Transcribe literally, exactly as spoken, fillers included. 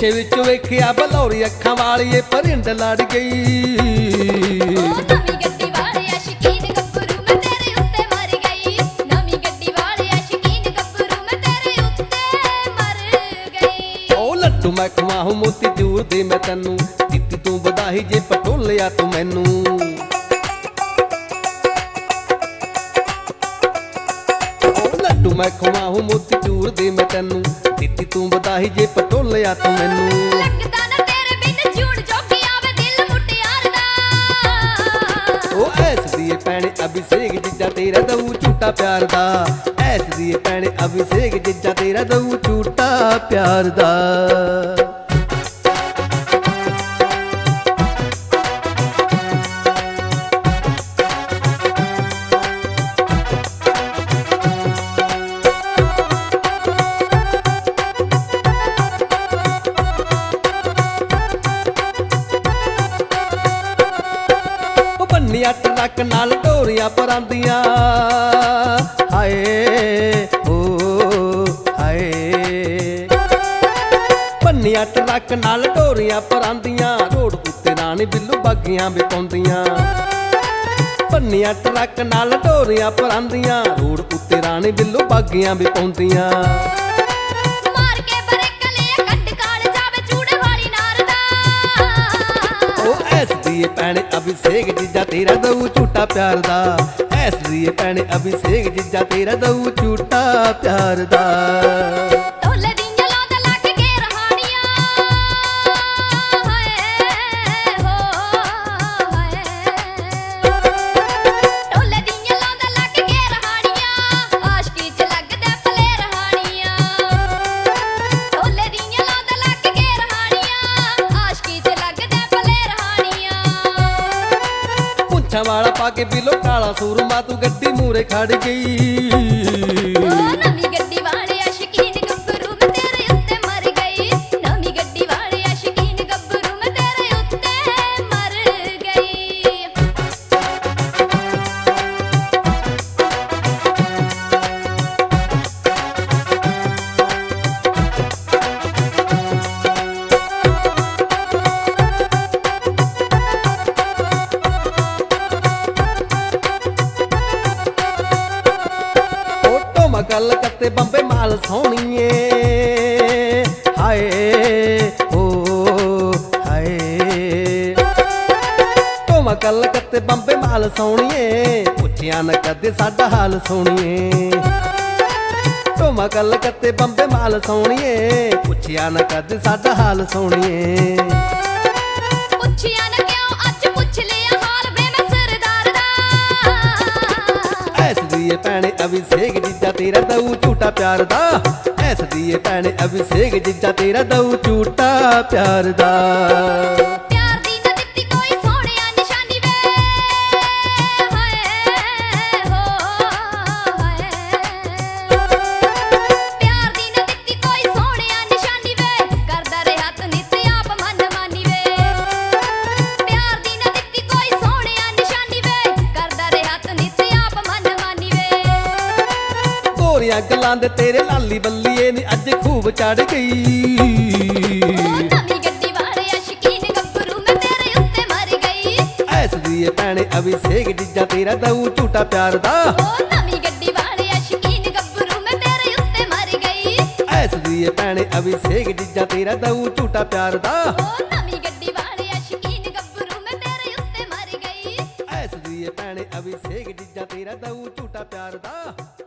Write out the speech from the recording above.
शीशे विच वेखिया बलौरी अखां वाली परिंड लड़ गई। नवीं गड्डी वाले शकीन गब्बरू मैं तेरे उत्ते मर गई। नवीं गड्डी वाले शकीन गब्बरू मैं तेरे उत्ते मर गई। ओ लड्डू मैं खवाहूं मोती चूर दे मैं तैनू, दित्ती तू बधाई जे पटोलिया तू मैनू। लड्डू मैं खवाहूं मोती चूर दे मैं तैनू, दित्ती तू बधाई जे पटोलिया तू मैनू। लगदा ना तेरे बिन जूड़ जोगी आवे दिल मुटियार दा। ओ ऐस दिए पैणे अभिषेक जिज्जा तेरा दऊ झूठा प्यार दा। ऐस दिए पैणे अभिषेक जिज्जा तेरा दऊ झूठा प्यार दा। बन्निया ट्रक नाल ढोरियां परांदियां हाय ओ हाय। बन्निया ट्रक नाल ढोरियां परांदियां, रोड उत्ते रानी बिल्लू बागियां भी पौंदियां। बन्निया ट्रक नाल ढोरियां परांदियां, रोड उत्ते रानी बिल्लू बागियां भी पौंदियां। मार के ब्रेक ले कट काल जावे चूड़े वाली नार दा। ओ ऐस दिए पैणे अभिषेक जिज्जा तेरा दऊ झूठा प्यार दा। ऐस दिए पैणे अभिषेक जिज्जा तेरा दऊ झूठा प्यार दा। ढोले दियां लौंदा लग के रहाड़ियां हाय हो हाय। ढोले दियां लौंदा लग के रहाड़ियां, आशिकी च लगदे भले रहाड़ियां। ढोले दियां लौंदा लग के रहाड़ियां, आशिकी च लगदे भले रहाड़ियां। पुंछां वाला पाके बिलो काला सूरमा तू गड्डी मूरे खड़ गई। नवीं गड्डी वाले शकीन गब्बरू मैं तेरे उत्ते मर गई। नवीं गड्डी वाले शकीन गब्बरू मैं तेरे उत्ते मर गई। गल कत्ते बंबे माल सोहणीए हाय ओ हाय। टोमा गल कत्ते बंबे माल सोहणीए, पुछिया न कदे साडा हाल सोहणीए। टोमा गल कत्ते बंबे माल सोहणीए, पुछिया न कदे साडा हाल सोहणीए। पुछिया न क्यों अज पुछ लिया हाल वे मैं सरदार दा। ऐस दिए पैणे अभिषेक जिज्जा तेरा दऊ झूठा प्यार दा। ऐस दिए पैणे अभिषेक जिज्जा तेरा दऊ झूठा प्यार दा। प्यार दी ना दित्ती कोई सोहणिया निशानी वे हाय हो हाय। प्यार दी ना दित्ती कोई सोहणिया निशानी वे, करदा रहा तू नित आप मन मानी वे। प्यार दी ना दित्ती कोई सोहणिया निशानी वे, करदा रहा तू नित आप मन मानी वे। गोरियां गल्लां दे तेरे लाली बल्लीए नी अज खूब चढ़ गई। नवीं गड्डी वाले शकीन गब्बरू मैं तेरे उत्ते मर गई। ऐस दिए पैणे अभिषेक जिज्जा तेरा दऊ झूठा प्यार दा। नवीं गड्डी वाले शकीन गब्बरू मैं तेरे उत्ते मर गई। ऐस दिए पैणे अभिषेक जिज्जा तेरा दऊ झूठा प्यार दा। नवीं गड्डी वाले शकीन गब्बरू मैं तेरे उत्ते मर गई। ऐस दिए पैणे अभिषेक जिज्जा तेरा दऊ झूठा प्यार दा।